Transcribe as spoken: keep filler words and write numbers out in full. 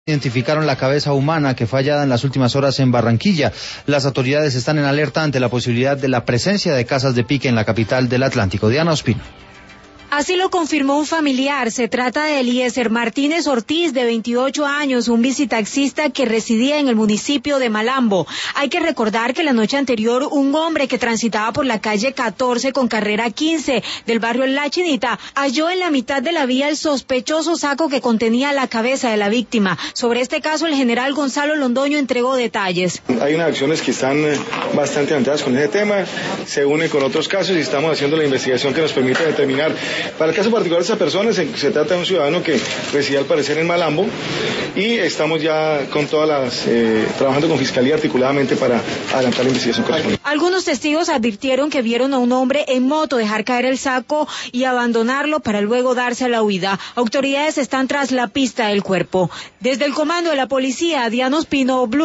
Identificaron la cabeza humana que fue hallada en las últimas horas en Barranquilla. Las autoridades están en alerta ante la posibilidad de la presencia de casas de pique en la capital del Atlántico. Diana Ospino. Así lo confirmó un familiar. Se trata de Eliezer Martínez Ortiz, de veintiocho años, un visitaxista que residía en el municipio de Malambo. Hay que recordar que la noche anterior un hombre que transitaba por la calle catorce con carrera quince del barrio La Chinita halló en la mitad de la vía el sospechoso saco que contenía la cabeza de la víctima. Sobre este caso, el general Gonzalo Londoño entregó detalles. Hay unas acciones que están bastante avanzadas con ese tema, se une con otros casos y estamos haciendo la investigación que nos permite determinar. Para el caso particular de esa persona se, se trata de un ciudadano que residía al parecer en Malambo y estamos ya con todas las, eh, trabajando con Fiscalía articuladamente para adelantar la investigación correspondiente. Algunos testigos advirtieron que vieron a un hombre en moto dejar caer el saco y abandonarlo para luego darse a la huida. Autoridades están tras la pista del cuerpo. Desde el comando de la policía, Diana Ospino, Blue.